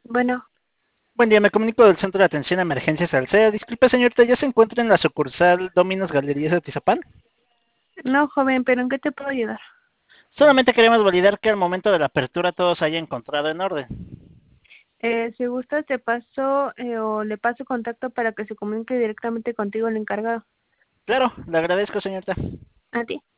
Bueno, Buen día, me comunico del Centro de Atención a Emergencias Alsea. Disculpe, señorita, ¿ya se encuentra en la sucursal Dominos Galerías de Atizapán? no, joven, pero ¿en qué te puedo ayudar? Solamente queremos validar que al momento de la apertura todo se haya encontrado en orden. Si gustas, te paso o le paso contacto para que se comunique directamente contigo el encargado. Claro, le agradezco, señorita. A ti.